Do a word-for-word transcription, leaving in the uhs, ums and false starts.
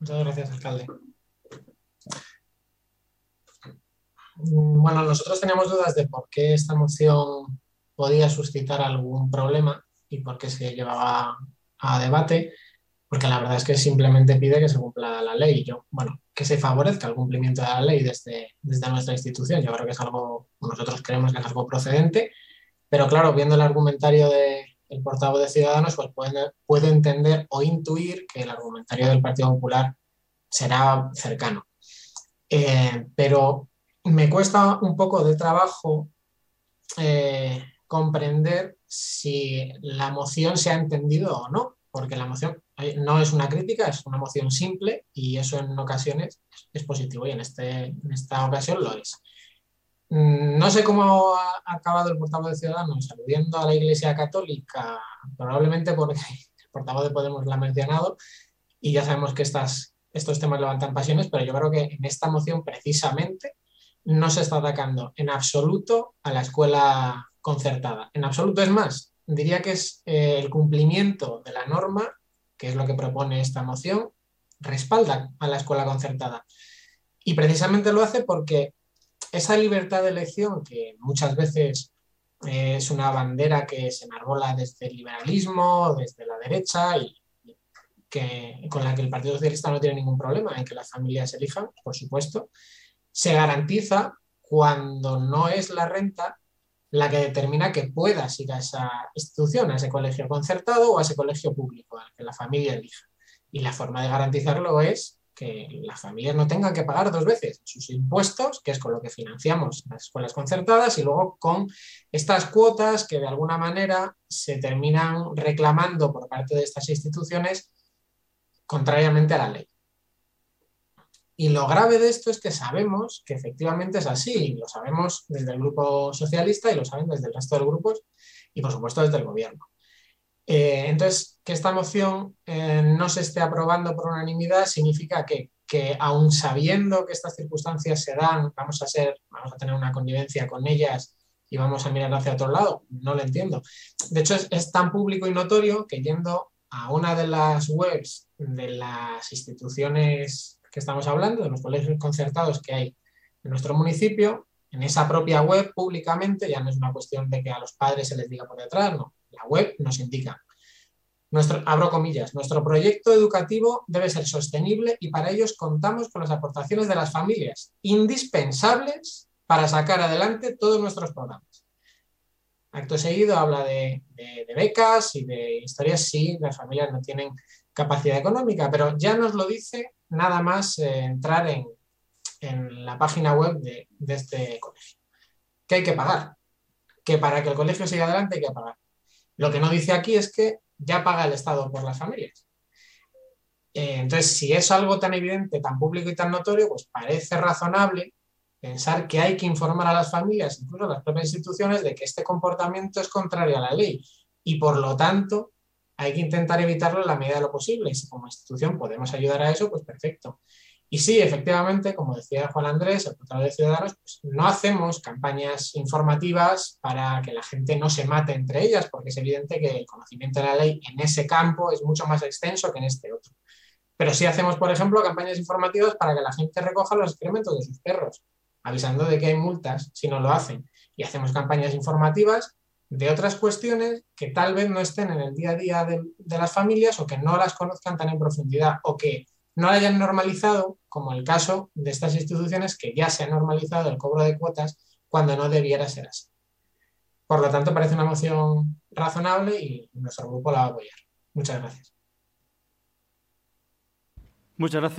Muchas gracias, alcalde. Bueno, nosotros teníamos dudas de por qué esta moción podía suscitar algún problema y por qué se llevaba a debate, porque la verdad es que simplemente pide que se cumpla la ley. Yo, bueno, que se favorezca el cumplimiento de la ley desde, desde nuestra institución. Yo creo que es algo, nosotros creemos que es algo procedente, pero claro, viendo el argumentario del portavoz de Ciudadanos, pues puede, puede entender o intuir que el argumentario del Partido Popular será cercano. Eh, pero me cuesta un poco de trabajo eh, comprender si la moción se ha entendido o no, porque la moción eh, no es una crítica, es una moción simple y eso en ocasiones es positivo y en, este, en esta ocasión lo es. Mm, No sé cómo ha acabado el portavoz de Ciudadanos aludiendo a la Iglesia Católica, probablemente porque el portavoz de Podemos la ha mencionado y ya sabemos que estas, estos temas levantan pasiones, pero yo creo que en esta moción precisamente no se está atacando en absoluto a la escuela concertada. En absoluto, es más, diría que es eh, el cumplimiento de la norma, que es lo que propone esta moción, respalda a la escuela concertada. Y precisamente lo hace porque esa libertad de elección que muchas veces eh, es una bandera que se enarbola desde el liberalismo, desde la derecha y que, con la que el Partido Socialista no tiene ningún problema en que las familias elijan, por supuesto, se garantiza cuando no es la renta la que determina que puedas ir a esa institución, a ese colegio concertado o a ese colegio público al que la familia elija. Y la forma de garantizarlo es que las familias no tengan que pagar dos veces sus impuestos, que es con lo que financiamos las escuelas concertadas, y luego con estas cuotas que de alguna manera se terminan reclamando por parte de estas instituciones contrariamente a la ley. Y lo grave de esto es que sabemos que efectivamente es así, y lo sabemos desde el Grupo Socialista y lo saben desde el resto de grupos y por supuesto desde el gobierno. Eh, entonces, que esta moción eh, no se esté aprobando por unanimidad significa que, que aun sabiendo que estas circunstancias se dan, vamos a, ser, vamos a tener una connivencia con ellas y vamos a mirar hacia otro lado. No lo entiendo. De hecho, es, es tan público y notorio que yendo a una de las webs de las instituciones que estamos hablando, de los colegios concertados que hay en nuestro municipio, en esa propia web públicamente, ya no es una cuestión de que a los padres se les diga por detrás, no, la web nos indica, nuestro, abro comillas, nuestro proyecto educativo debe ser sostenible y para ellos contamos con las aportaciones de las familias, indispensables para sacar adelante todos nuestros programas. Acto seguido habla de, de, de becas y de historias, sí, las familias no tienen capacidad económica, pero ya nos lo dice nada más eh, entrar en, en la página web de, de este colegio, que hay que pagar, que para que el colegio siga adelante hay que pagar. Lo que no dice aquí es que ya paga el Estado por las familias. Eh, entonces, si es algo tan evidente, tan público y tan notorio, pues parece razonable pensar que hay que informar a las familias, incluso a las propias instituciones, de que este comportamiento es contrario a la ley y, por lo tanto, hay que intentar evitarlo en la medida de lo posible. Y si como institución podemos ayudar a eso, pues perfecto. Y sí, efectivamente, como decía Juan Andrés, el portavoz de Ciudadanos, pues no hacemos campañas informativas para que la gente no se mate entre ellas, porque es evidente que el conocimiento de la ley en ese campo es mucho más extenso que en este otro. Pero sí hacemos, por ejemplo, campañas informativas para que la gente recoja los excrementos de sus perros, avisando de que hay multas si no lo hacen. Y hacemos campañas informativas de otras cuestiones que tal vez no estén en el día a día de, de las familias o que no las conozcan tan en profundidad o que no la hayan normalizado, como el caso de estas instituciones que ya se ha normalizado el cobro de cuotas cuando no debiera ser así. Por lo tanto, parece una moción razonable y nuestro grupo la va a apoyar. Muchas gracias. Muchas gracias.